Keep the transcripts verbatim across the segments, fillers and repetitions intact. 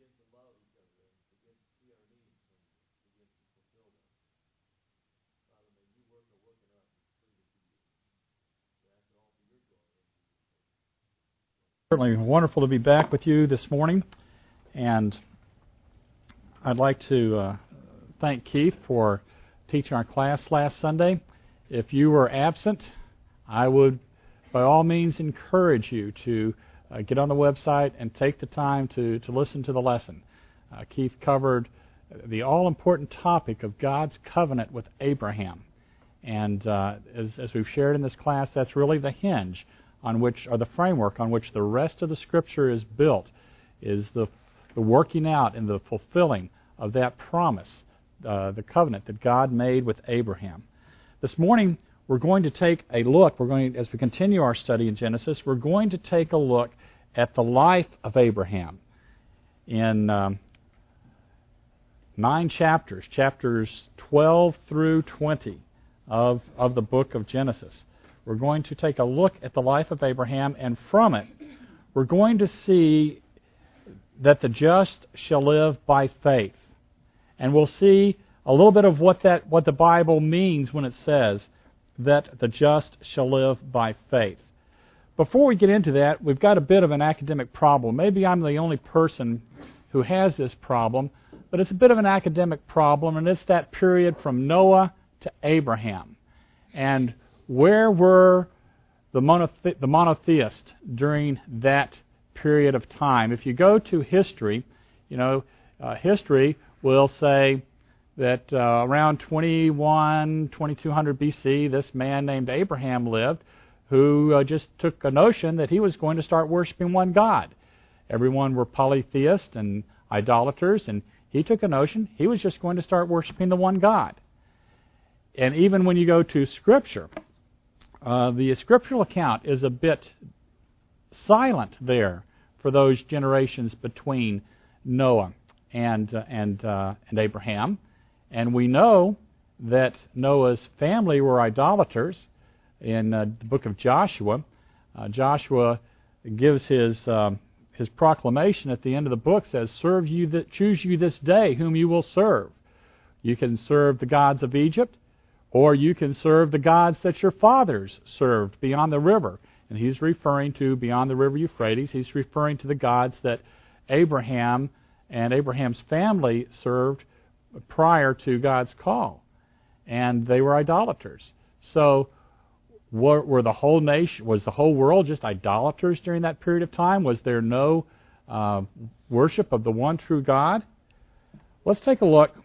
Certainly wonderful to be back with you this morning, and I'd like to uh, thank Keith for teaching our class last Sunday. If you were absent, I would by all means encourage you to uh, get on the website and take the time to, to listen to the lesson. Uh, Keith covered the all-important topic of God's covenant with Abraham, and uh, as, as we've shared in this class, that's really the hinge on which, or the framework on which the rest of the Scripture is built, is the, the working out and the fulfilling of that promise, uh, the covenant that God made with Abraham. This morning, we're going to take a look, we're going, as we continue our study in Genesis, we're going to take a look at the life of Abraham in um, nine chapters, chapters twelve through twenty of, of the book of Genesis. We're going to take a look at the life of Abraham, and from it, we're going to see that the just shall live by faith. And we'll see a little bit of what that what the Bible means when it says that the just shall live by faith. Before we get into that, we've got a bit of an academic problem. Maybe I'm the only person who has this problem, but it's a bit of an academic problem, and it's that period from Noah to Abraham. And where were the, monothe- the monotheists during that period of time? If you go to history, you know, uh, history will say that uh, around twenty-one, twenty-two hundred B C, this man named Abraham lived, who uh, just took a notion that he was going to start worshiping one God. Everyone were polytheists and idolaters, and he took a notion he was just going to start worshiping the one God. And even when you go to Scripture, Uh, the scriptural account is a bit silent there for those generations between Noah and uh, and uh, and Abraham, and we know that Noah's family were idolaters. In uh, the book of Joshua, uh, Joshua gives his um, his proclamation at the end of the book, says, "Serve you that choose you this day whom you will serve. You can serve the gods of Egypt, or you can serve the gods that your fathers served beyond the river." And he's referring to beyond the river Euphrates. He's referring to the gods that Abraham and Abraham's family served prior to God's call. And they were idolaters. So were, were the whole nation, was the whole world just idolaters during that period of time? Was there no uh, worship of the one true God? Let's take a look.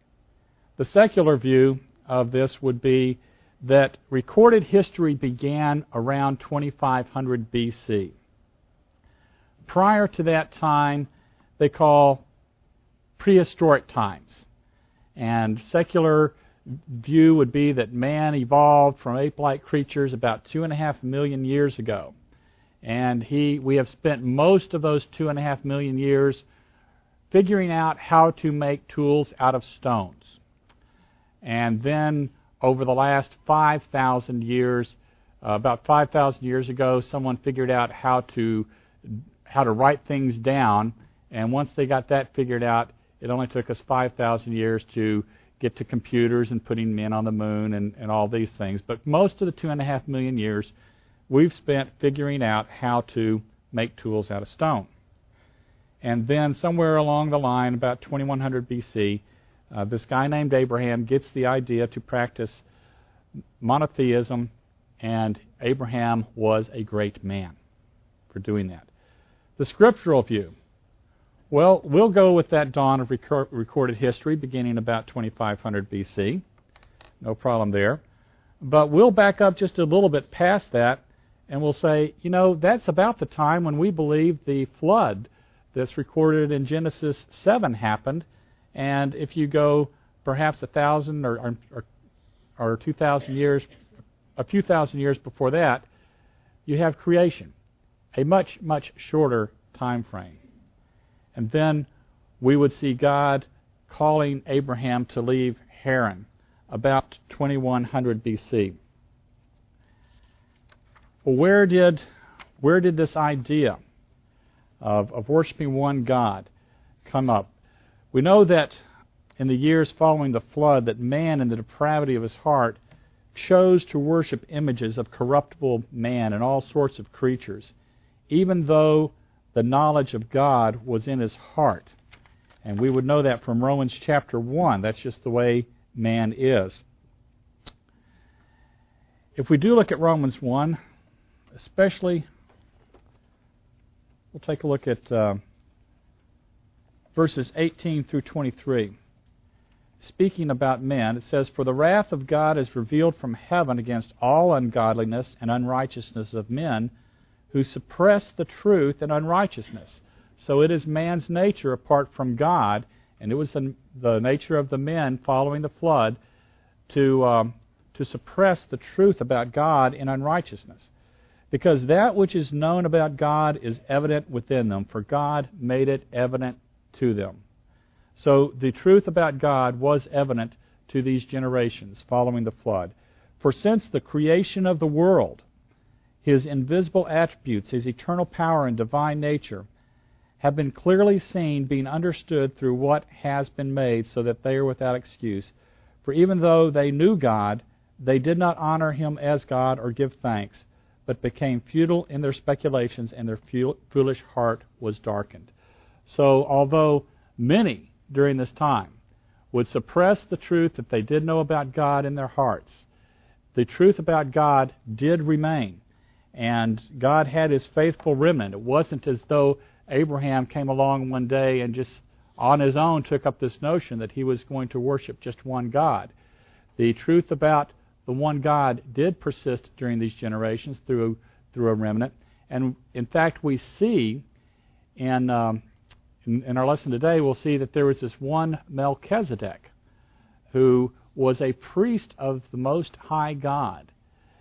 The secular view of this would be that recorded history began around twenty-five hundred B C. Prior to that time, they call prehistoric times. And secular view would be that man evolved from ape-like creatures about two and a half million years ago. And he, we have spent most of those two and a half million years figuring out how to make tools out of stones. And then over the last five thousand years, uh, about five thousand years ago, someone figured out how to how to write things down. And once they got that figured out, it only took us five thousand years to get to computers and putting men on the moon and, and all these things. But most of the two and a half million years, we've spent figuring out how to make tools out of stone. And then somewhere along the line, about twenty-one hundred B C, Uh, this guy named Abraham gets the idea to practice monotheism, and Abraham was a great man for doing that. The scriptural view. Well, we'll go with that dawn of record- recorded history beginning about twenty-five hundred B C. No problem there. But we'll back up just a little bit past that, and we'll say, you know, that's about the time when we believe the flood that's recorded in Genesis seven happened. And if you go perhaps a thousand or, or, or two thousand years, a few thousand years before that, you have creation, a much, much shorter time frame. And then we would see God calling Abraham to leave Haran, about twenty-one hundred B C. Well, where did where did this idea of, of worshiping one God come up. We know that in the years following the flood, that man in the depravity of his heart chose to worship images of corruptible man and all sorts of creatures, even though the knowledge of God was in his heart. And we would know that from Romans chapter one. That's just the way man is. If we do look at Romans one, especially, we'll take a look at uh, verses eighteen through twenty-three. Speaking about men, it says, "For the wrath of God is revealed from heaven against all ungodliness and unrighteousness of men who suppress the truth in unrighteousness." So it is man's nature apart from God, and it was the, the nature of the men following the flood to um, to suppress the truth about God in unrighteousness. Because that which is known about God is evident within them, for God made it evident to them. So the truth about God was evident to these generations following the flood. For since the creation of the world, His invisible attributes, His eternal power and divine nature, have been clearly seen, being understood through what has been made, so that they are without excuse. For even though they knew God, they did not honor Him as God or give thanks, but became futile in their speculations, and their foolish heart was darkened. So although many during this time would suppress the truth that they did know about God in their hearts, the truth about God did remain, and God had His faithful remnant. It wasn't as though Abraham came along one day and just on his own took up this notion that he was going to worship just one God. The truth about the one God did persist during these generations through through a remnant, and in fact we see in, um, in in our lesson today, we'll see that there was this one Melchizedek who was a priest of the Most High God,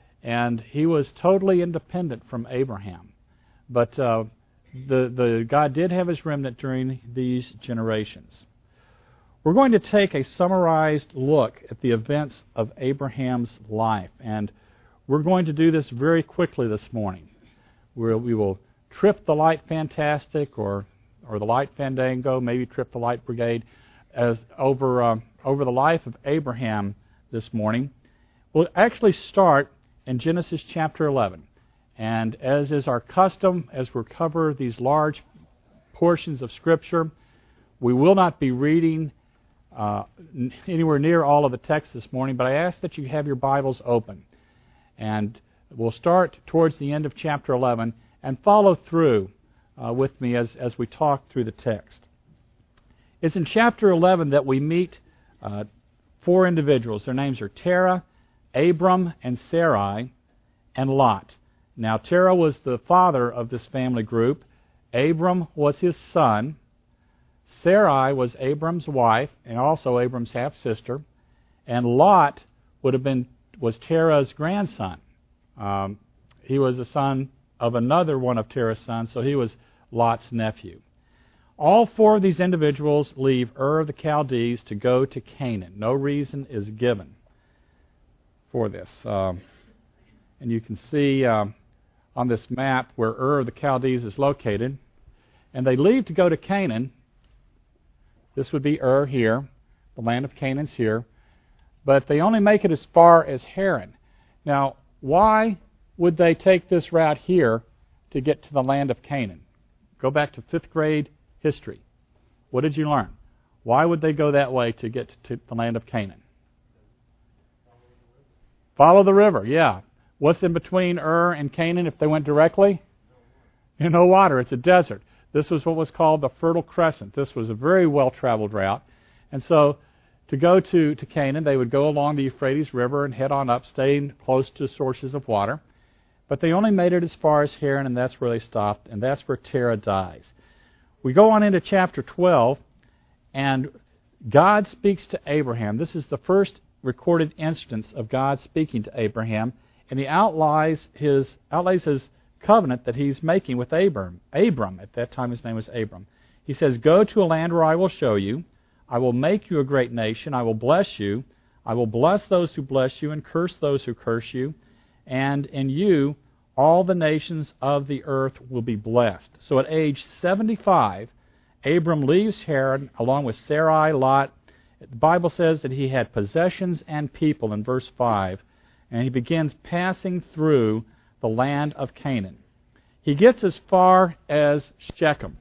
and he was totally independent from Abraham, but uh, the the God did have His remnant during these generations. We're going to take a summarized look at the events of Abraham's life, and we're going to do this very quickly this morning. We'll, we will trip the Light Fantastic or or the Light Fandango, maybe trip the Light Brigade, as over uh, over the life of Abraham this morning. We'll actually start in Genesis chapter eleven, and as is our custom, as we cover these large portions of Scripture, we will not be reading Uh, anywhere near all of the text this morning, but I ask that you have your Bibles open. And we'll start towards the end of chapter eleven and follow through uh, with me as, as we talk through the text. It's in chapter eleven that we meet uh, four individuals. Their names are Terah, Abram, and Sarai, and Lot. Now, Terah was the father of this family group. Abram was his son. Sarai was Abram's wife and also Abram's half-sister, and Lot would have been was Terah's grandson. Um, he was a son of another one of Terah's sons, so he was Lot's nephew. All four of these individuals leave Ur of the Chaldees to go to Canaan. No reason is given for this. Um, and you can see um, on this map where Ur of the Chaldees is located. And they leave to go to Canaan. This would be Ur here. The land of Canaan's here. But they only make it as far as Haran. Now, why would they take this route here to get to the land of Canaan? Go back to fifth grade history. What did you learn? Why would they go that way to get to the land of Canaan? Follow the river, yeah. What's in between Ur and Canaan if they went directly? You know, water. It's a desert. This was what was called the Fertile Crescent. This was a very well-traveled route. And so to go to, to Canaan, they would go along the Euphrates River and head on up, staying close to sources of water. But they only made it as far as Haran, and that's where they stopped, and that's where Terah dies. We go on into chapter twelve, and God speaks to Abraham. This is the first recorded instance of God speaking to Abraham, and He outlines his, outlays his covenant that He's making with Abram. Abram, at that time his name was Abram. He says, "Go to a land where I will show you. I will make you a great nation. I will bless you. I will bless those who bless you and curse those who curse you. And in you all the nations of the earth will be blessed." So at age seventy-five, Abram leaves Haran along with Sarai, Lot. The Bible says that he had possessions and people in verse five, and he begins passing through the land of Canaan. He gets as far as Shechem,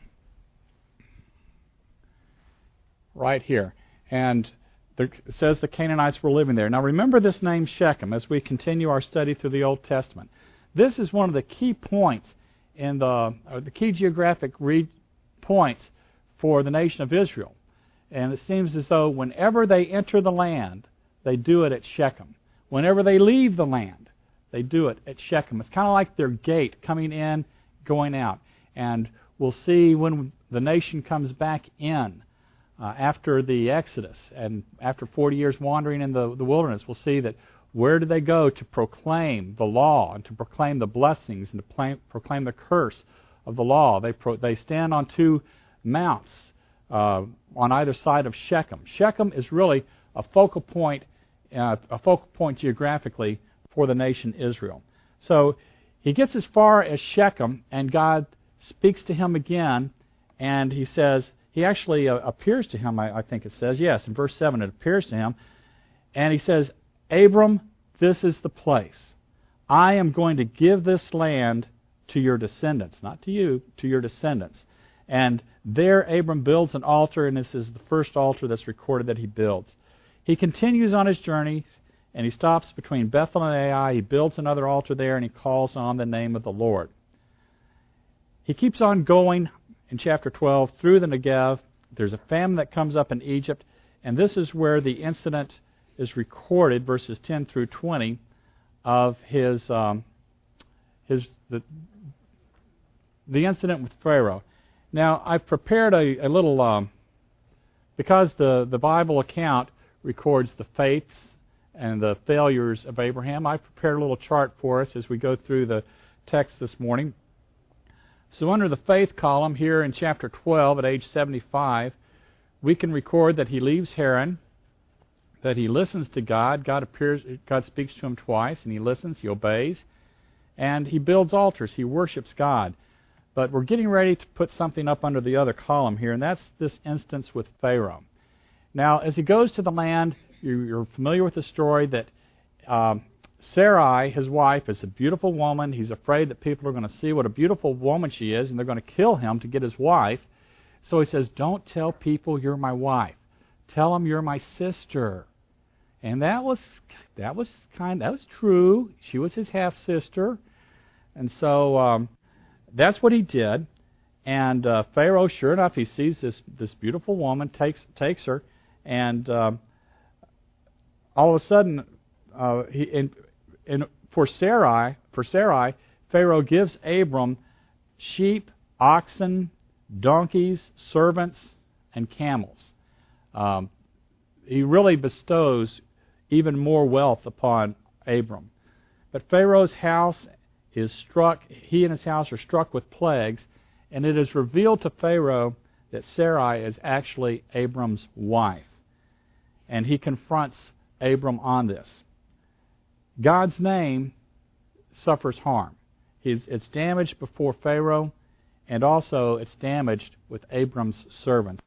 right here. And there, it says the Canaanites were living there. Now remember this name Shechem as we continue our study through the Old Testament. This is one of the key points in the, or the key geographic re- points for the nation of Israel. And it seems as though whenever they enter the land, they do it at Shechem. Whenever they leave the land, they do it at Shechem. It's kind of like their gate coming in, going out. And we'll see when the nation comes back in uh, after the Exodus and after forty years wandering in the, the wilderness, we'll see that where do they go to proclaim the law and to proclaim the blessings and to proclaim, proclaim the curse of the law? They pro, they stand on two mounts uh, on either side of Shechem. Shechem is really a focal point, uh, a focal point geographically for the nation Israel. So he gets as far as Shechem, and God speaks to him again, and he says, he actually uh, appears to him, I, I think it says, yes, in verse seven it appears to him, and he says, Abram, this is the place. I am going to give this land to your descendants, not to you, to your descendants. And there Abram builds an altar, and this is the first altar that's recorded that he builds. He continues on his journeys, and he stops between Bethel and Ai. He builds another altar there, and he calls on the name of the Lord. He keeps on going in chapter twelve through the Negev. There's a famine that comes up in Egypt, and this is where the incident is recorded, verses ten through twenty, of his um, his the, the incident with Pharaoh. Now, I've prepared a, a little, um, because the, the Bible account records the faiths and the failures of Abraham, I've prepared a little chart for us as we go through the text this morning. So under the faith column here in chapter twelve at age seventy-five, we can record that he leaves Haran, that he listens to God. God appears, God speaks to him twice, and he listens, he obeys, and he builds altars, he worships God. But we're getting ready to put something up under the other column here, and that's this instance with Pharaoh. Now, as he goes to the land, you're familiar with the story that um, Sarai, his wife, is a beautiful woman. He's afraid that people are going to see what a beautiful woman she is, and they're going to kill him to get his wife. So he says, don't tell people you're my wife. Tell them you're my sister. And that was that was kind that was true. She was his half sister, and so um, that's what he did. And uh, Pharaoh, sure enough, he sees this this beautiful woman, takes takes her, and uh, all of a sudden, uh, he in, in for Sarai for Sarai, Pharaoh gives Abram sheep, oxen, donkeys, servants, and camels. Um, he really bestows even more wealth upon Abram. But Pharaoh's house is struck, he and his house are struck with plagues, and it is revealed to Pharaoh that Sarai is actually Abram's wife. And he confronts Abram on this. God's name suffers harm. It's, it's damaged before Pharaoh, and also it's damaged with Abram's servants.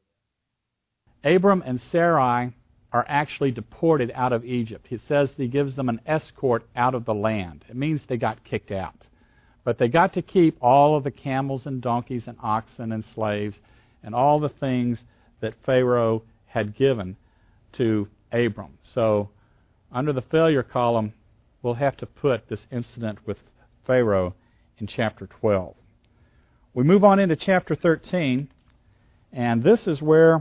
Abram and Sarai are actually deported out of Egypt. It says he gives them an escort out of the land. It means they got kicked out. But they got to keep all of the camels and donkeys and oxen and slaves and all the things that Pharaoh had given to Abram. So under the failure column, we'll have to put this incident with Pharaoh in chapter twelve. We move on into chapter thirteen, and this is where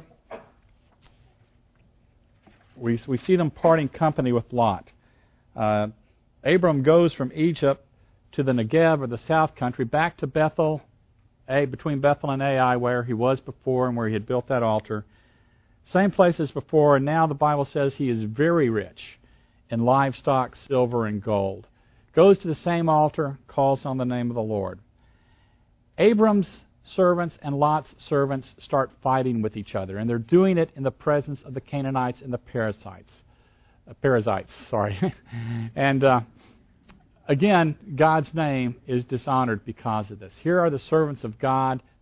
we, we see them parting company with Lot. Uh, Abram goes from Egypt to the Negev, or the south country, back to Bethel, A, between Bethel and Ai, where he was before and where he had built that altar. Same place as before, and now the Bible says he is very rich in livestock, silver, and gold. Goes to the same altar, calls on the name of the Lord. Abram's servants and Lot's servants start fighting with each other, and they're doing it in the presence of the Canaanites and the Perizzites. Uh, Perizzites, sorry. and uh, again, God's name is dishonored because of this. Here are the servants of God.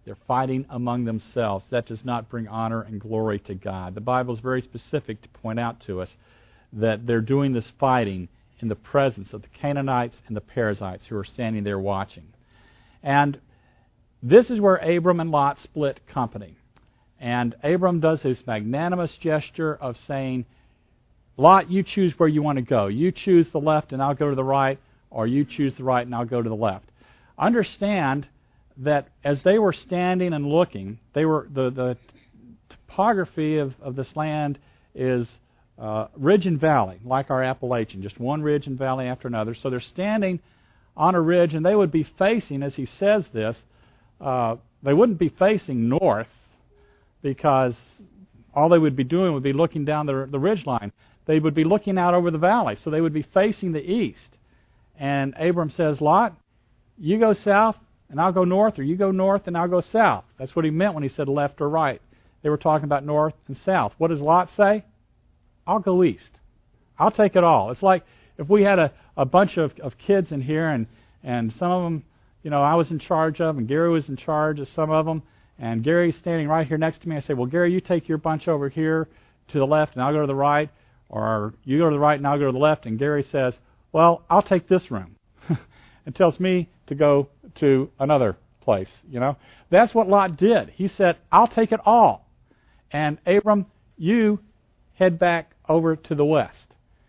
They're fighting among themselves. That does not bring honor and glory to God. The Bible is very specific to point out to us that they're doing this fighting in the presence of the Canaanites and the Perizzites who are standing there watching. And this is where Abram and Lot split company. And Abram does his magnanimous gesture of saying, Lot, you choose where you want to go. You choose the left and I'll go to the right, or you choose the right and I'll go to the left. Understand that as they were standing and looking, they were the, the topography of, of this land is uh, ridge and valley, like our Appalachian, just one ridge and valley after another. So they're standing on a ridge, and they would be facing, as he says this, uh, they wouldn't be facing north, because all they would be doing would be looking down the, the ridge line. They would be looking out over the valley, so they would be facing the east. And Abram says, Lot, you go south, and I'll go north, or you go north, and I'll go south. That's what he meant when he said left or right. They were talking about north and south. What does Lot say? I'll go east. I'll take it all. It's like if we had a, a bunch of, of kids in here, and, and some of them, you know, I was in charge of, and Gary was in charge of some of them, and Gary's standing right here next to me. I say, well, Gary, you take your bunch over here to the left, and I'll go to the right, or you go to the right, and I'll go to the left. And Gary says, well, I'll take this room. And tells me to go to another place, you know. That's what Lot did. He said, I'll take it all. And Abram, you head back over to the west.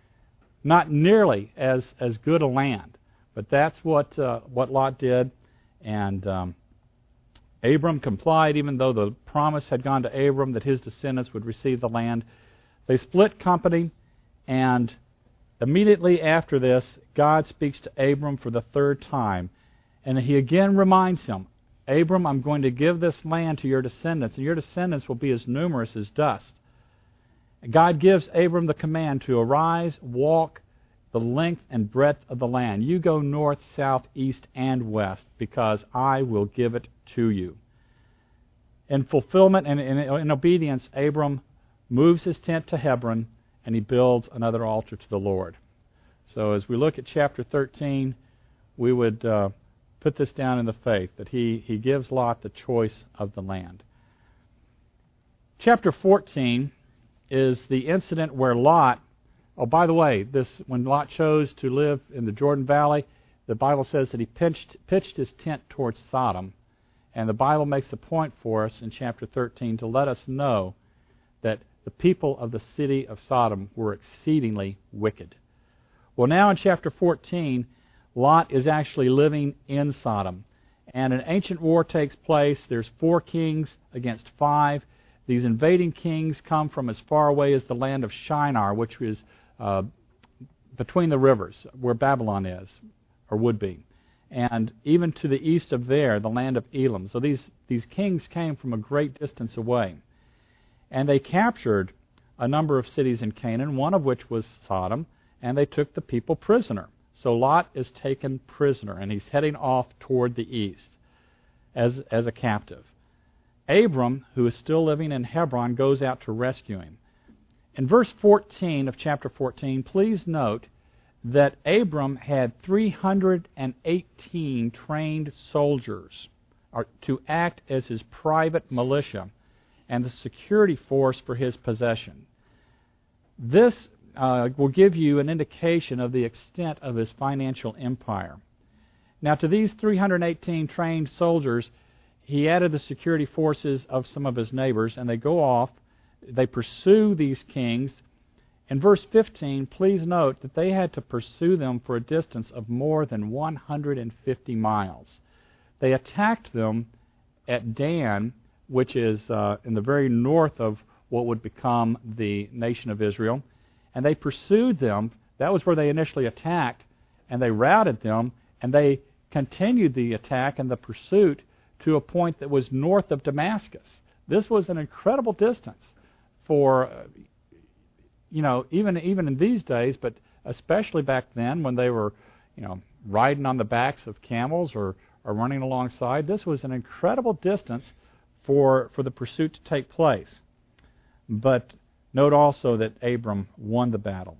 Not nearly as, as good a land, but that's what uh, what Lot did. And um, Abram complied, even though the promise had gone to Abram that his descendants would receive the land. They split company, and immediately after this, God speaks to Abram for the third time, and he again reminds him, Abram, I'm going to give this land to your descendants, and your descendants will be as numerous as dust. God gives Abram the command to arise, walk the length and breadth of the land. You go north, south, east, and west, because I will give it to you. In fulfillment and in, in obedience, Abram moves his tent to Hebron, and he builds another altar to the Lord. So as we look at chapter thirteen, we would uh, put this down in the faith, that he, he gives Lot the choice of the land. Chapter fourteen is the incident where Lot, oh, by the way, this when Lot chose to live in the Jordan Valley, the Bible says that he pitched, pitched his tent towards Sodom. And the Bible makes a point for us in chapter thirteen to let us know that the people of the city of Sodom were exceedingly wicked. Well, now in chapter fourteen, Lot is actually living in Sodom. And an ancient war takes place. There's four kings against five. These invading kings come from as far away as the land of Shinar, which is uh, between the rivers, where Babylon is, or would be. And even to the east of there, the land of Elam. So these, these kings came from a great distance away. And they captured a number of cities in Canaan, one of which was Sodom, and they took the people prisoner. So Lot is taken prisoner, and he's heading off toward the east as, as a captive. Abram, who is still living in Hebron, goes out to rescue him. In verse fourteen of chapter fourteen, please note that Abram had three hundred eighteen trained soldiers to act as his private militia and the security force for his possession. This uh, will give you an indication of the extent of his financial empire. Now, to these three hundred eighteen trained soldiers, he added the security forces of some of his neighbors, and they go off. They pursue these kings. In verse fifteen, please note that they had to pursue them for a distance of more than one hundred fifty miles. They attacked them at Dan, which is uh, in the very north of what would become the nation of Israel, and they pursued them. That was where they initially attacked, and they routed them, and they continued the attack and the pursuit to a point that was north of Damascus. This was an incredible distance for, uh, you know, even even in these days, but especially back then when they were, you know, riding on the backs of camels or, or running alongside. This was an incredible distance for for the pursuit to take place. But note also that Abram won the battle.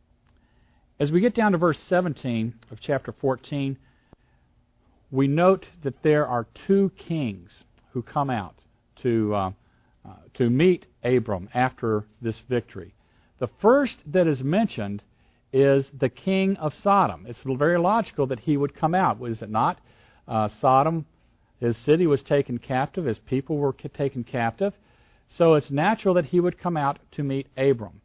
As we get down to verse seventeen of chapter fourteen, we note that there are two kings who who come out to uh, uh, to meet Abram after this victory. The first that is mentioned is the king of Sodom. It's very logical that he would come out, is it not? Uh, Sodom, his city was taken captive, his people were taken captive, so it's natural that he would come out to meet Abram.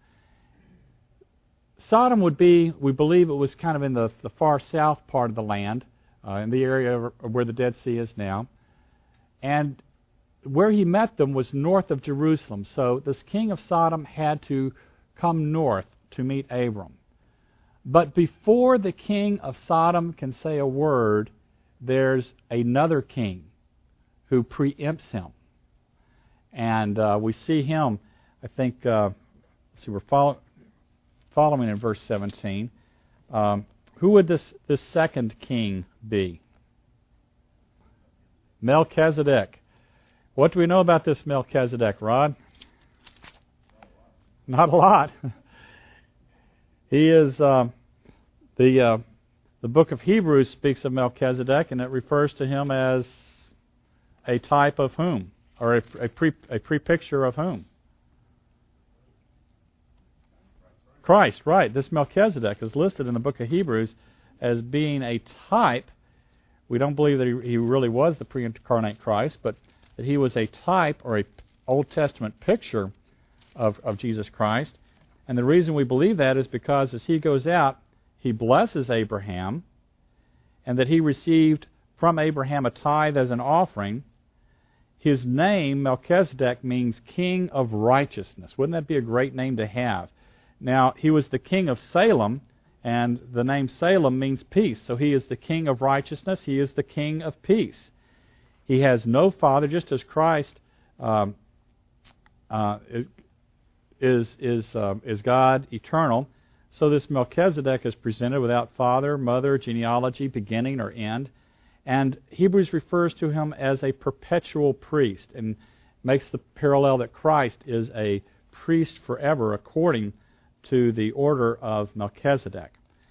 Sodom would be, we believe it was kind of in the, the far south part of the land, uh, in the area where the Dead Sea is now. And where he met them was north of Jerusalem. So this king of Sodom had to come north to meet Abram. But before the king of Sodom can say a word, there's another king who preempts him. And uh, we see him, I think, uh, let's see, we're follow, following in verse seventeen. Um, who would this, this second king be? Melchizedek. What do we know about this Melchizedek, Rod? Not a lot. He is, uh, the uh, the book of Hebrews speaks of Melchizedek, and it refers to him as a type of whom? Or a, a, pre, a pre-picture of whom? Christ, right. This Melchizedek is listed in the book of Hebrews as being a type. We don't believe that he, he really was the pre-incarnate Christ, but that he was a type or a Old Testament picture of, of Jesus Christ. And the reason we believe that is because as he goes out, he blesses Abraham, and that he received from Abraham a tithe as an offering. His name, Melchizedek, means king of righteousness. Wouldn't that be a great name to have? Now, he was the king of Salem, and the name Salem means peace. So he is the king of righteousness. He is the king of peace. He has no father, just as Christ um, uh, is is uh, is God eternal. So this Melchizedek is presented without father, mother, genealogy, beginning or end. And Hebrews refers to him as a perpetual priest and makes the parallel that Christ is a priest forever according to the order of Melchizedek.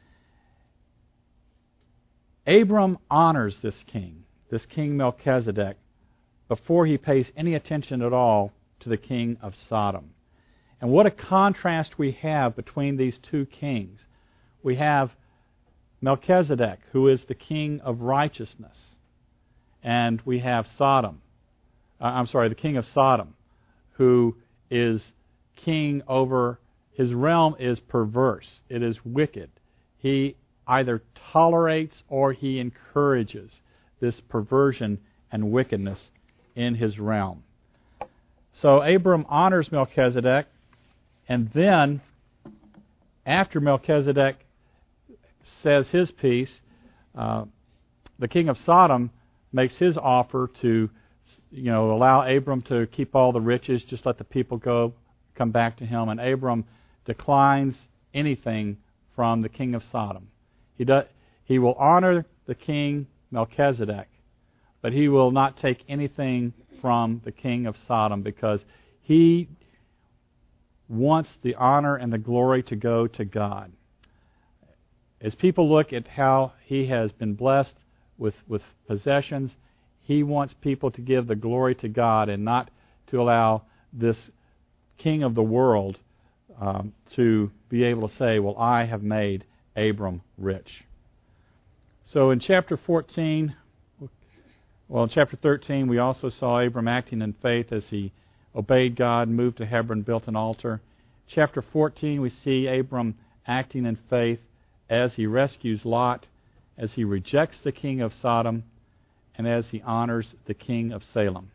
Abram honors this king, this king Melchizedek, before he pays any attention at all to the king of Sodom. And what a contrast we have between these two kings. We have Melchizedek, who is the king of righteousness, and we have Sodom. Uh, I'm sorry, the king of Sodom, who is king over, his realm is perverse. It is wicked. He either tolerates or he encourages this perversion and wickedness in his realm. So Abram honors Melchizedek, and then after Melchizedek says his piece, uh, the king of Sodom makes his offer to, you know, allow Abram to keep all the riches, just let the people go, come back to him. And Abram declines anything from the king of Sodom. He does, he will honor the king Melchizedek, but he will not take anything from the king of Sodom because he wants the honor and the glory to go to God. As people look at how he has been blessed with, with possessions, he wants people to give the glory to God and not to allow this king of the world um, to be able to say, well, I have made Abram rich. So in chapter fourteen, well, in chapter thirteen, we also saw Abram acting in faith as he obeyed God, moved to Hebron, built an altar. Chapter fourteen, we see Abram acting in faith as he rescues Lot, as he rejects the king of Sodom, and as he honors the king of Salem.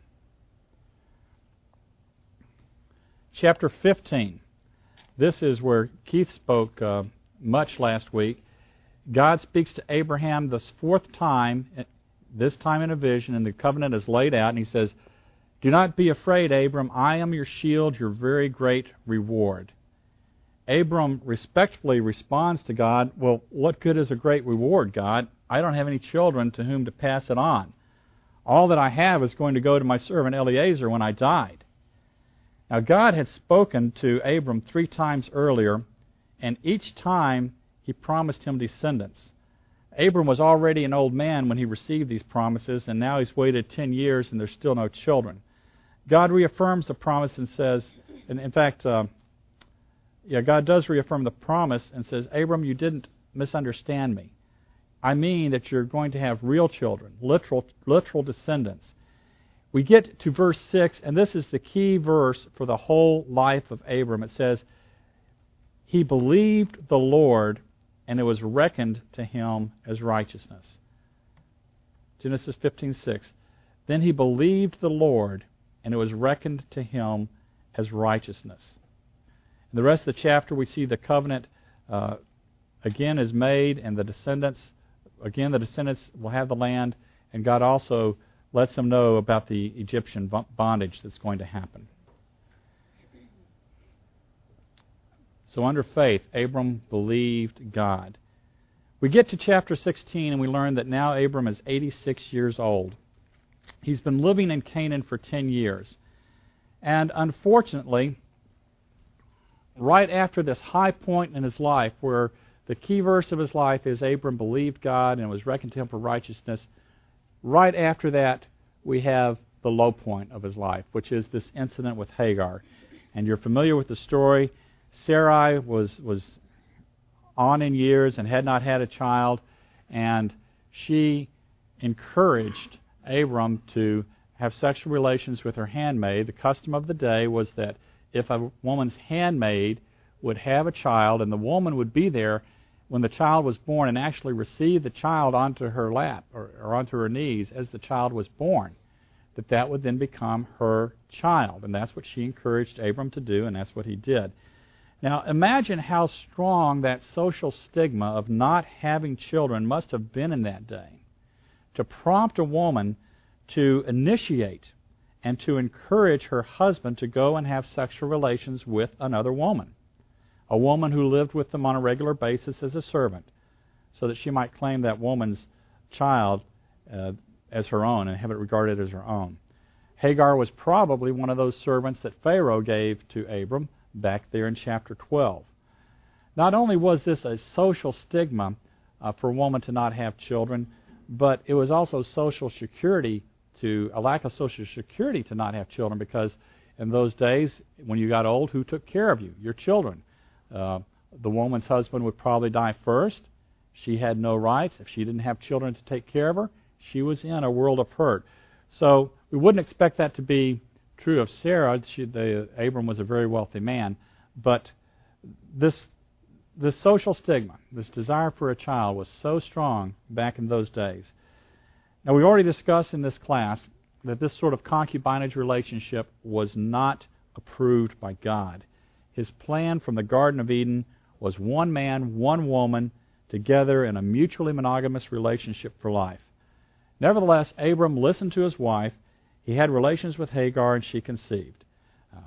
Chapter fifteen. This is where Keith spoke uh, much last week. God speaks to Abraham this fourth time, this time in a vision, and the covenant is laid out, and he says, "Do not be afraid, Abram. I am your shield, your very great reward." Abram respectfully responds to God, well, what good is a great reward, God? I don't have any children to whom to pass it on. All that I have is going to go to my servant Eliezer when I died. Now, God had spoken to Abram three times earlier, and each time he promised him descendants. Abram was already an old man when he received these promises, and now he's waited ten years and there's still no children. God reaffirms the promise and says, and in fact, uh, yeah, God does reaffirm the promise and says, Abram, you didn't misunderstand me. I mean that you're going to have real children, literal, literal descendants. We get to verse six, and this is the key verse for the whole life of Abram. It says, he believed the Lord, and it was reckoned to him as righteousness. Genesis fifteen six. Then he believed the Lord, and it was reckoned to him as righteousness. In the rest of the chapter, we see the covenant uh, again is made, and the descendants, again, the descendants will have the land, and God also lets them know about the Egyptian bondage that's going to happen. So under faith, Abram believed God. We get to chapter sixteen, and we learn that now Abram is eighty-six years old. He's been living in Canaan for ten years. And unfortunately, right after this high point in his life, where the key verse of his life is Abram believed God and was reckoned to him for righteousness, right after that, we have the low point of his life, which is this incident with Hagar. And you're familiar with the story. Sarai was was on in years and had not had a child, and she encouraged Abram to have sexual relations with her handmaid. The custom of the day was that if a woman's handmaid would have a child and the woman would be there when the child was born and actually receive the child onto her lap or, or onto her knees as the child was born, that that would then become her child. And that's what she encouraged Abram to do, and that's what he did. Now, imagine how strong that social stigma of not having children must have been in that day to prompt a woman to initiate and to encourage her husband to go and have sexual relations with another woman, a woman who lived with them on a regular basis as a servant, so that she might claim that woman's child uh, as her own and have it regarded as her own. Hagar was probably one of those servants that Pharaoh gave to Abram back there in chapter twelve. Not only was this a social stigma uh, for a woman to not have children, but it was also social security to a lack of social security to not have children, because in those days, when you got old, who took care of you? Your children. Uh, the woman's husband would probably die first. She had no rights. If she didn't have children to take care of her, she was in a world of hurt. So we wouldn't expect that to be true of Sarah. She, the, Abram was a very wealthy man, but this this social stigma, this desire for a child, was so strong back in those days. Now, we already discussed in this class that this sort of concubinage relationship was not approved by God. His plan from the Garden of Eden was one man, one woman, together in a mutually monogamous relationship for life. Nevertheless, Abram listened to his wife. He had relations with Hagar, and she conceived. Uh,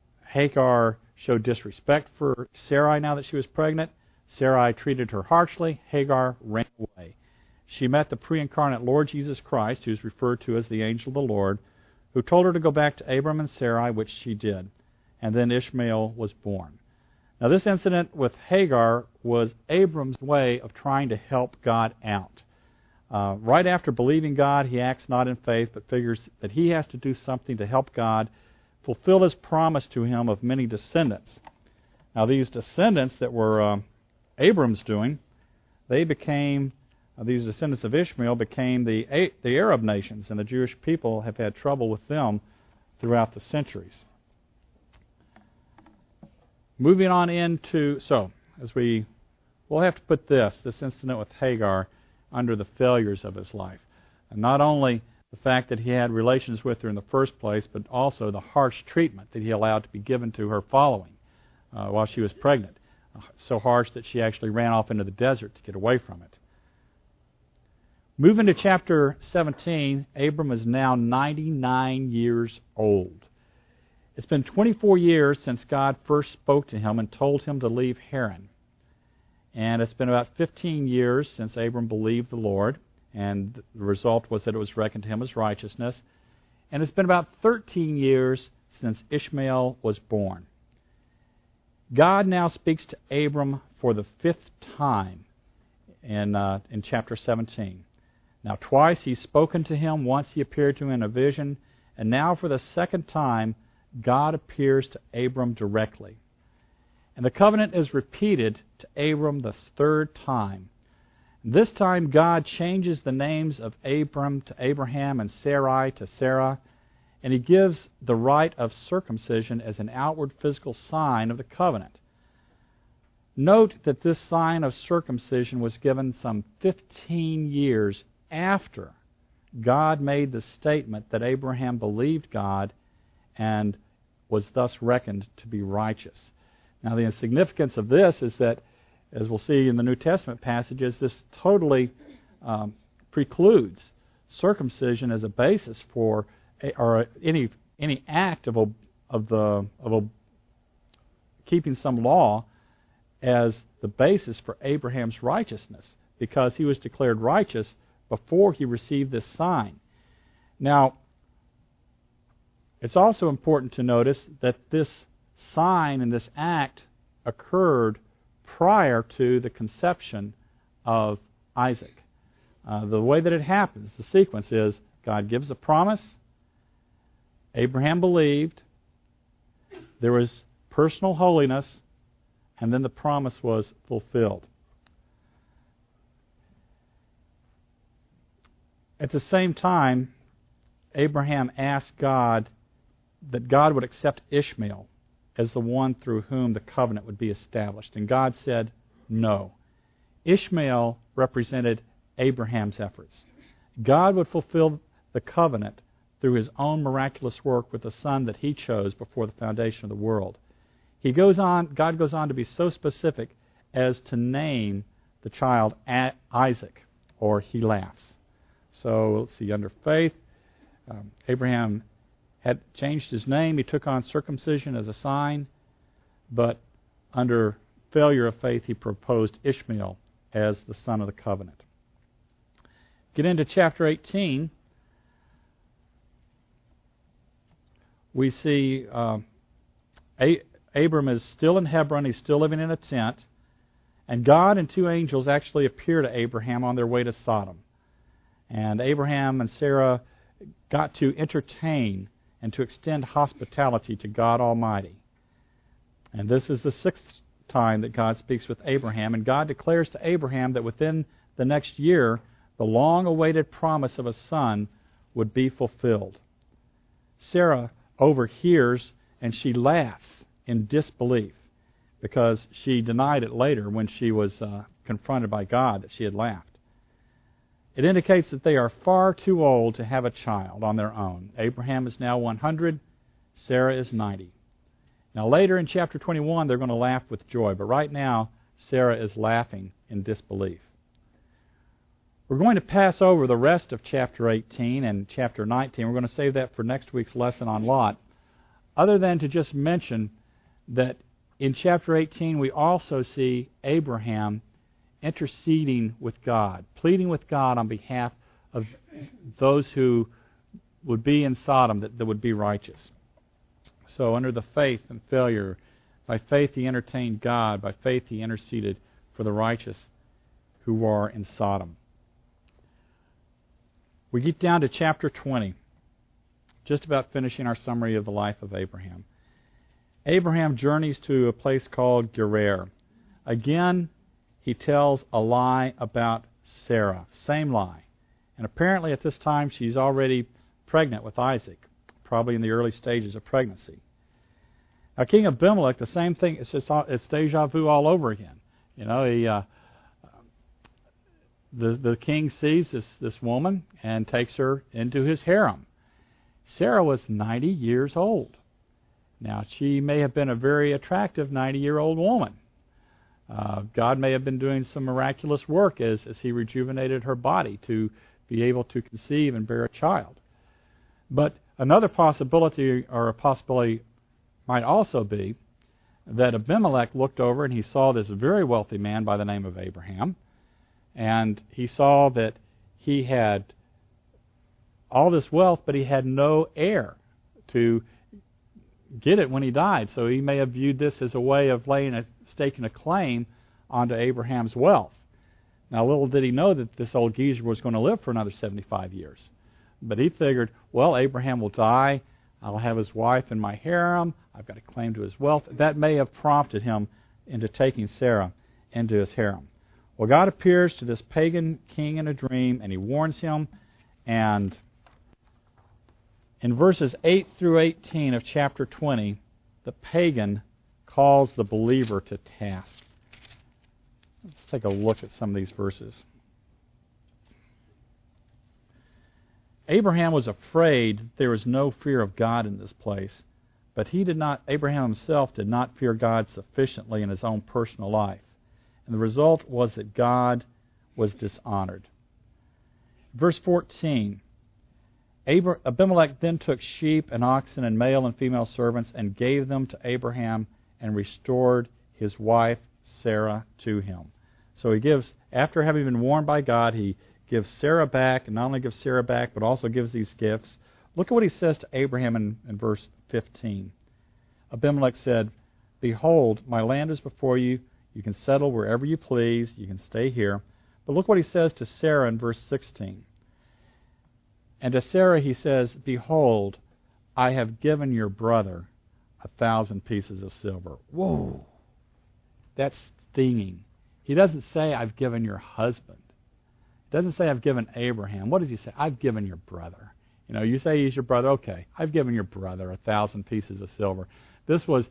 Hagar showed disrespect for Sarai now that she was pregnant. Sarai treated her harshly. Hagar ran away. She met the pre-incarnate Lord Jesus Christ, who is referred to as the angel of the Lord, who told her to go back to Abram and Sarai, which she did. And then Ishmael was born. Now, this incident with Hagar was Abram's way of trying to help God out. Uh, right after believing God, he acts not in faith, but figures that he has to do something to help God fulfill his promise to him of many descendants. Now, these descendants that were uh, Abram's doing, they became, uh, these descendants of Ishmael became the, the Arab nations, and the Jewish people have had trouble with them throughout the centuries. Moving on into, so, as we, we'll have to put this, this incident with Hagar, under the failures of his life. And not only the fact that he had relations with her in the first place, but also the harsh treatment that he allowed to be given to her following uh, while she was pregnant. Uh, so harsh that she actually ran off into the desert to get away from it. Moving to chapter seventeen, Abram is now ninety-nine years old. It's been twenty-four years since God first spoke to him and told him to leave Haran. And it's been about fifteen years since Abram believed the Lord, and the result was that it was reckoned to him as righteousness. And it's been about thirteen years since Ishmael was born. God now speaks to Abram for the fifth time in, uh, in chapter seventeen. Now twice he's spoken to him, once he appeared to him in a vision, and now for the second time God appears to Abram directly. And the covenant is repeated to Abram the third time. This time God changes the names of Abram to Abraham and Sarai to Sarah, and he gives the rite of circumcision as an outward physical sign of the covenant. Note that this sign of circumcision was given some fifteen years after God made the statement that Abraham believed God and was thus reckoned to be righteous. Now, the significance of this is that, as we'll see in the New Testament passages, this totally um, precludes circumcision as a basis for a, or any any act of a, of the of a, keeping some law as the basis for Abraham's righteousness, because he was declared righteous before he received this sign. Now, it's also important to notice that this sign and this act occurred prior to the conception of Isaac. Uh, the way that it happens, the sequence is, God gives a promise, Abraham believed, there was personal holiness, and then the promise was fulfilled. At the same time, Abraham asked God that God would accept Ishmael as the one through whom the covenant would be established. And God said no. Ishmael represented Abraham's efforts. God would fulfill the covenant through his own miraculous work with the son that he chose before the foundation of the world. He goes on, God goes on to be so specific as to name the child Isaac, or he laughs. So let's see, under faith, um, Abraham had changed his name. He took on circumcision as a sign, but under failure of faith, he proposed Ishmael as the son of the covenant. Get into chapter eighteen. We see uh, A- Abram is still in Hebron. He's still living in a tent. And God and two angels actually appear to Abraham on their way to Sodom. And Abraham and Sarah got to entertain and to extend hospitality to God Almighty. And this is the sixth time that God speaks with Abraham. And God declares to Abraham that within the next year, the long-awaited promise of a son would be fulfilled. Sarah overhears and she laughs in disbelief, because she denied it later when she was uh, confronted by God that she had laughed. It indicates that they are far too old to have a child on their own. Abraham is now one hundred, Sarah is ninety. Now later in chapter twenty-one, they're going to laugh with joy, but right now, Sarah is laughing in disbelief. We're going to pass over the rest of chapter eighteen and chapter nineteen. We're going to save that for next week's lesson on Lot, other than to just mention that in chapter eighteen we also see Abraham interceding with God, pleading with God on behalf of those who would be in Sodom, that, that would be righteous. So under the faith and failure, by faith he entertained God, by faith he interceded for the righteous who are in Sodom. We get down to chapter twenty, just about finishing our summary of the life of Abraham. Abraham journeys to a place called Gerar. Again, he tells a lie about Sarah. Same lie. And apparently at this time she's already pregnant with Isaac, probably in the early stages of pregnancy. Now, King Abimelech, the same thing, it's, just, it's deja vu all over again. You know, he, uh, the, the king sees this, this woman and takes her into his harem. Sarah was ninety years old. Now, she may have been a very attractive ninety-year-old woman. Uh, God may have been doing some miraculous work as, as he rejuvenated her body to be able to conceive and bear a child. But another possibility, or a possibility might also be, that Abimelech looked over and he saw this very wealthy man by the name of Abraham, and he saw that he had all this wealth, but he had no heir to get it when he died. So he may have viewed this as a way of laying a staking a claim onto Abraham's wealth. Now, little did he know that this old geezer was going to live for another seventy-five years. But he figured, well, Abraham will die. I'll have his wife in my harem. I've got a claim to his wealth. That may have prompted him into taking Sarah into his harem. Well, God appears to this pagan king in a dream, and he warns him. And in verses eight through eighteen of chapter twenty, the pagan calls the believer to task. Let's take a look at some of these verses. Abraham was afraid there was no fear of God in this place, but he did not. Abraham himself did not fear God sufficiently in his own personal life. And the result was that God was dishonored. Verse fourteen, Abimelech then took sheep and oxen and male and female servants and gave them to Abraham and restored his wife Sarah to him. So he gives, after having been warned by God, he gives Sarah back, and not only gives Sarah back, but also gives these gifts. Look at what he says to Abraham in, in verse fifteen. Abimelech said, "Behold, my land is before you. You can settle wherever you please. You can stay here." But look what he says to Sarah in verse sixteen. And to Sarah he says, "Behold, I have given your brother a thousand pieces of silver." Whoa! That's stinging. He doesn't say, "I've given your husband." He doesn't say, "I've given Abraham." What does he say? "I've given your brother." You know, you say he's your brother. Okay, I've given your brother a thousand pieces of silver. This was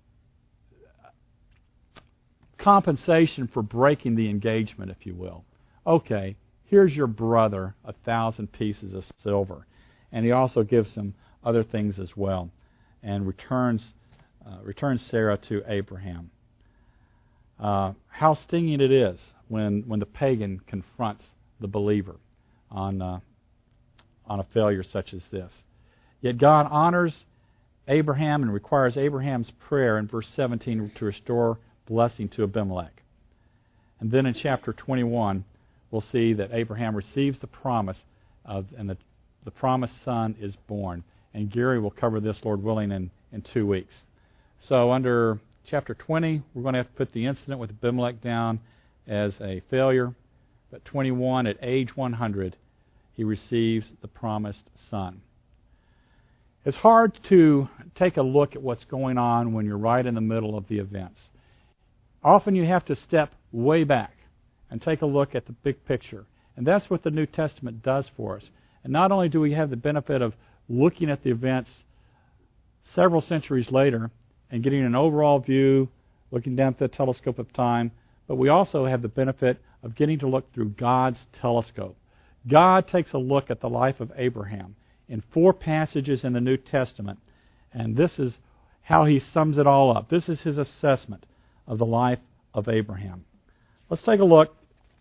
compensation for breaking the engagement, if you will. Okay, here's your brother, a thousand pieces of silver. And he also gives some other things as well, and returns uh, returns Sarah to Abraham. Uh, how stinging it is when, when the pagan confronts the believer on uh, on a failure such as this. Yet God honors Abraham and requires Abraham's prayer in verse seventeen to restore blessing to Abimelech. And then in chapter twenty-one, we'll see that Abraham receives the promise of, and the, the promised son is born. And Gary will cover this, Lord willing, in, in two weeks. So under chapter twenty, we're going to have to put the incident with Abimelech down as a failure. But twenty-one, at age one hundred, he receives the promised son. It's hard to take a look at what's going on when you're right in the middle of the events. Often you have to step way back and take a look at the big picture. And that's what the New Testament does for us. And not only do we have the benefit of looking at the events several centuries later and getting an overall view, looking down through the telescope of time, but we also have the benefit of getting to look through God's telescope. God takes a look at the life of Abraham in four passages in the New Testament, and this is how he sums it all up. This is his assessment of the life of Abraham. Let's take a look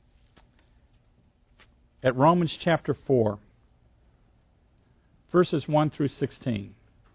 at Romans chapter four, verses one through sixteen.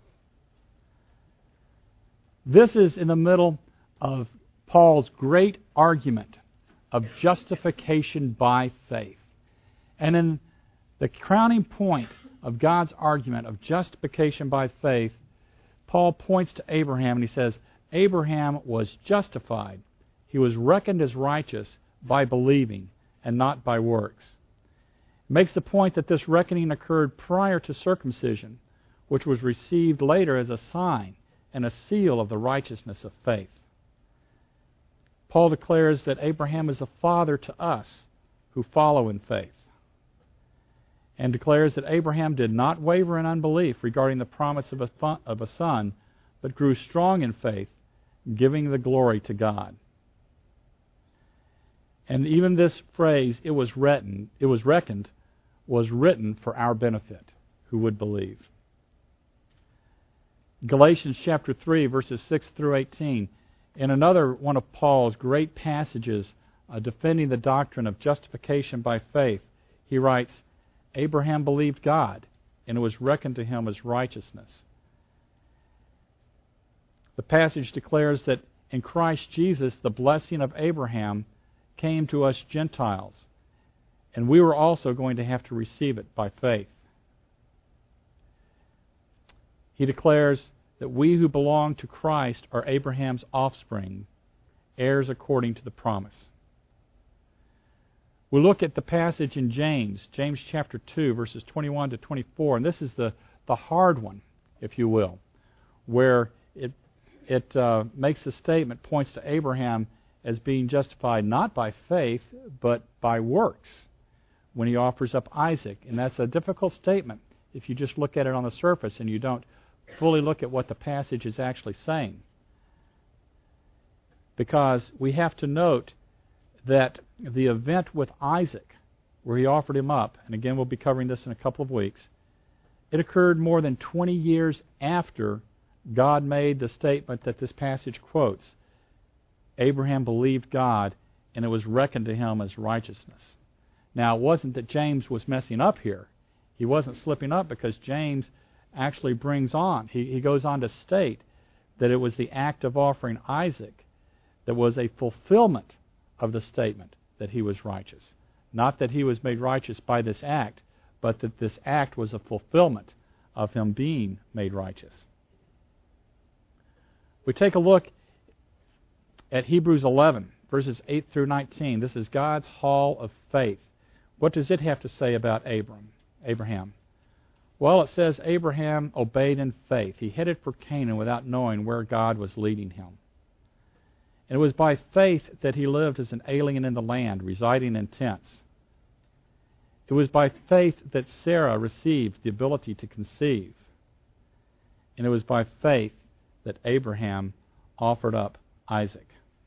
This is in the middle of Paul's great argument of justification by faith. And in the crowning point of God's argument of justification by faith, Paul points to Abraham and he says, Abraham was justified. He was reckoned as righteous by believing and not by works. He makes the point that this reckoning occurred prior to circumcision, which was received later as a sign and a seal of the righteousness of faith. Paul declares that Abraham is a father to us who follow in faith, and declares that Abraham did not waver in unbelief regarding the promise of a, th- of a son, but grew strong in faith, giving the glory to God. And even this phrase, it was written, it was reckoned, was written for our benefit, who would believe. Galatians chapter three, verses six through eighteen, in another one of Paul's great passages uh, defending the doctrine of justification by faith, he writes, Abraham believed God, and it was reckoned to him as righteousness. The passage declares that in Christ Jesus, the blessing of Abraham came to us Gentiles, and we were also going to have to receive it by faith. He declares that we who belong to Christ are Abraham's offspring, heirs according to the promise. We look at the passage in James, James chapter two, verses twenty-one to twenty-four, and this is the, the hard one, if you will, where it, it uh, makes the statement, points to Abraham as being justified not by faith, but by works, when he offers up Isaac. And that's a difficult statement if you just look at it on the surface and you don't fully look at what the passage is actually saying. Because we have to note that the event with Isaac, where he offered him up, and again we'll be covering this in a couple of weeks, it occurred more than twenty years after God made the statement that this passage quotes. Abraham believed God, and it was reckoned to him as righteousness. Now, it wasn't that James was messing up here. He wasn't slipping up, because James actually brings on, he, he goes on to state that it was the act of offering Isaac that was a fulfillment of the statement that he was righteous. Not that he was made righteous by this act, but that this act was a fulfillment of him being made righteous. We take a look at Hebrews eleven, verses eight through nineteen. This is God's hall of faith. What does it have to say about Abram, Abraham? Well, it says Abraham obeyed in faith. He headed for Canaan without knowing where God was leading him. And it was by faith that he lived as an alien in the land, residing in tents. It was by faith that Sarah received the ability to conceive. And it was by faith that Abraham offered up Isaac.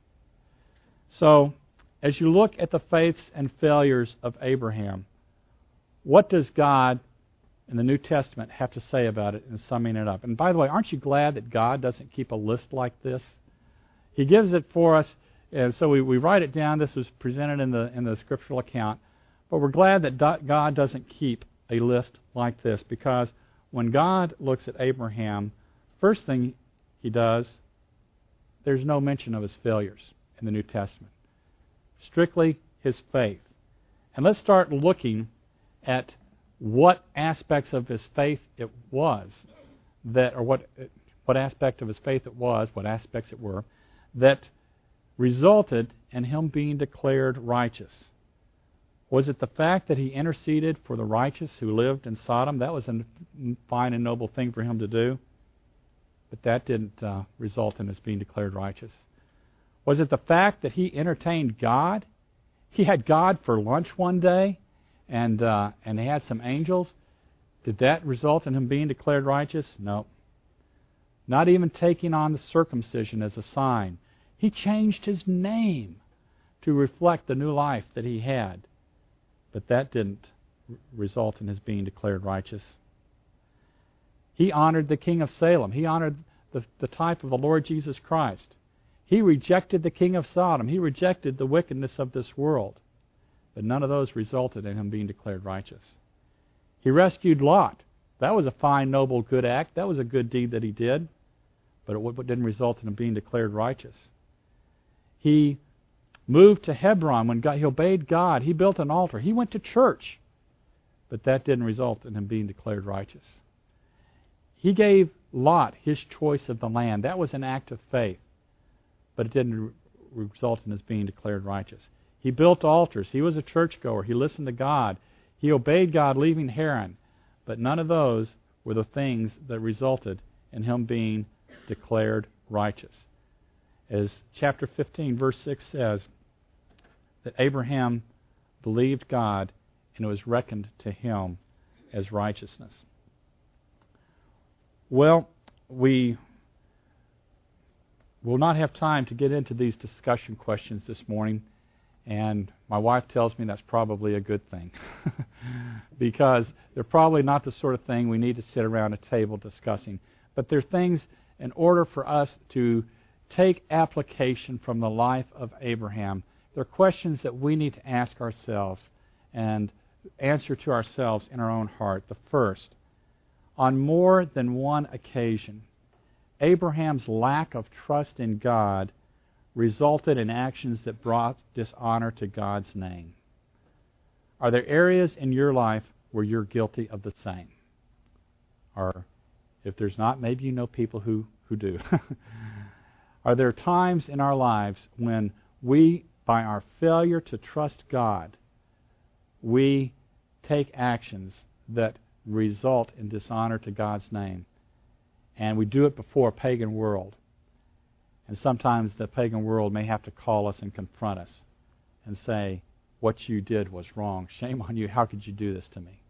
So, as you look at the faiths and failures of Abraham, what does God in the New Testament have to say about it in summing it up? And by the way, aren't you glad that God doesn't keep a list like this? He gives it for us, and so we, we write it down. This was presented in the in the scriptural account. But we're glad that God doesn't keep a list like this, because when God looks at Abraham, first thing he does, there's no mention of his failures in the New Testament. Strictly his faith. And let's start looking at what aspects of his faith it was that, or what what aspect of his faith it was, what aspects it were, that resulted in him being declared righteous. Was it the fact that he interceded for the righteous who lived in Sodom? That was a fine and noble thing for him to do. But that didn't uh, result in his being declared righteous. Was it the fact that he entertained God? He had God for lunch one day, and uh, and he had some angels. Did that result in him being declared righteous? No. Not even taking on the circumcision as a sign. He changed his name to reflect the new life that he had. But that didn't result in his being declared righteous. He honored the king of Salem. He honored the, the type of the Lord Jesus Christ. He rejected the king of Sodom. He rejected the wickedness of this world. But none of those resulted in him being declared righteous. He rescued Lot. That was a fine, noble, good act. That was a good deed that he did. But it didn't result in him being declared righteous. He moved to Hebron when God, he obeyed God. He built an altar. He went to church. But that didn't result in him being declared righteous. He gave Lot his choice of the land. That was an act of faith. But it didn't re- result in his being declared righteous. He built altars. He was a churchgoer. He listened to God. He obeyed God, leaving Haran. But none of those were the things that resulted in him being declared righteous. As chapter fifteen, verse six says, that Abraham believed God, and it was reckoned to him as righteousness. Well, we will not have time to get into these discussion questions this morning, and my wife tells me that's probably a good thing, because they're probably not the sort of thing we need to sit around a table discussing. But they're things in order for us to take application from the life of Abraham. They're questions that we need to ask ourselves and answer to ourselves in our own heart. The first, on more than one occasion, Abraham's lack of trust in God resulted in actions that brought dishonor to God's name. Are there areas in your life where you're guilty of the same? Or if there's not, maybe you know people who, who do. Are there times in our lives when we, by our failure to trust God, we take actions that result in dishonor to God's name. And we do it before a pagan world. And sometimes the pagan world may have to call us and confront us and say, what you did was wrong. Shame on you. How could you do this to me?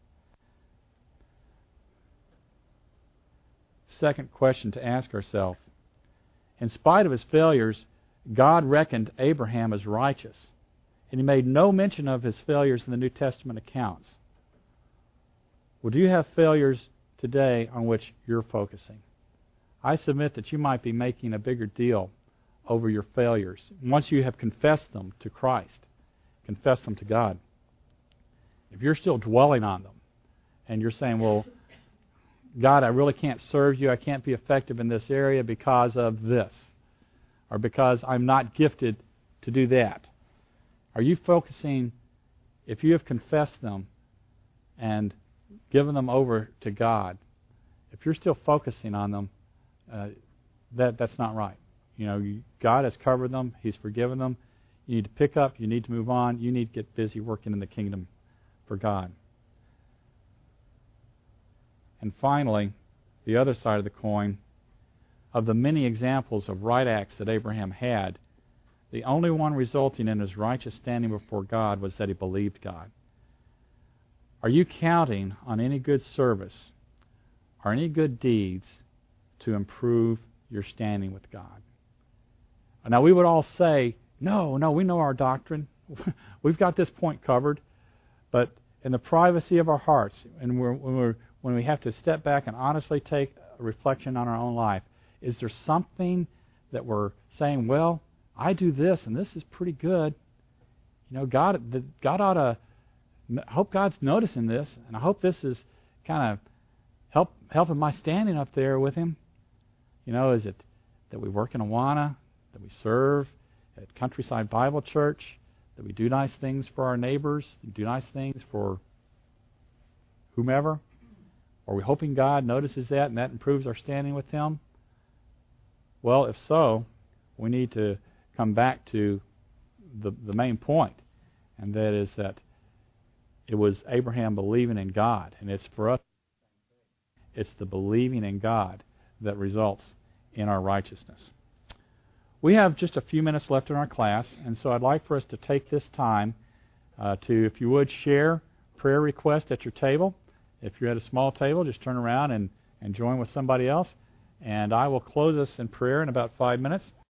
Second question to ask ourselves. In spite of his failures, God reckoned Abraham as righteous. And he made no mention of his failures in the New Testament accounts. Well, do you have failures today on which you're focusing? I submit that you might be making a bigger deal over your failures once you have confessed them to Christ, confessed them to God. If you're still dwelling on them and you're saying, well, God, I really can't serve you, I can't be effective in this area because of this, or because I'm not gifted to do that. Are you focusing, if you have confessed them and given them over to God, if you're still focusing on them, uh, that that's not right. You know, you, God has covered them, He's forgiven them. You need to pick up, you need to move on, you need to get busy working in the kingdom for God. And finally, the other side of the coin, of the many examples of right acts that Abraham had, the only one resulting in his righteous standing before God was that he believed God. Are you counting on any good service or any good deeds to improve your standing with God? Now, we would all say, no, no, we know our doctrine. We've got this point covered. But in the privacy of our hearts, and we're, when, we're, when we have to step back and honestly take a reflection on our own life, is there something that we're saying, well, I do this, and this is pretty good. You know, God, the, God ought to, I hope God's noticing this, and I hope this is kind of help helping my standing up there with Him. You know, is it that we work in Awana, that we serve at Countryside Bible Church, that we do nice things for our neighbors, do nice things for whomever? Are we hoping God notices that and that improves our standing with Him? Well, if so, we need to come back to the the main point, and that is that it was Abraham believing in God, and it's for us, it's the believing in God that results in our righteousness. We have just a few minutes left in our class, and so I'd like for us to take this time uh, to, if you would, share prayer requests at your table. If you're at a small table, just turn around and, and join with somebody else, and I will close us in prayer in about five minutes.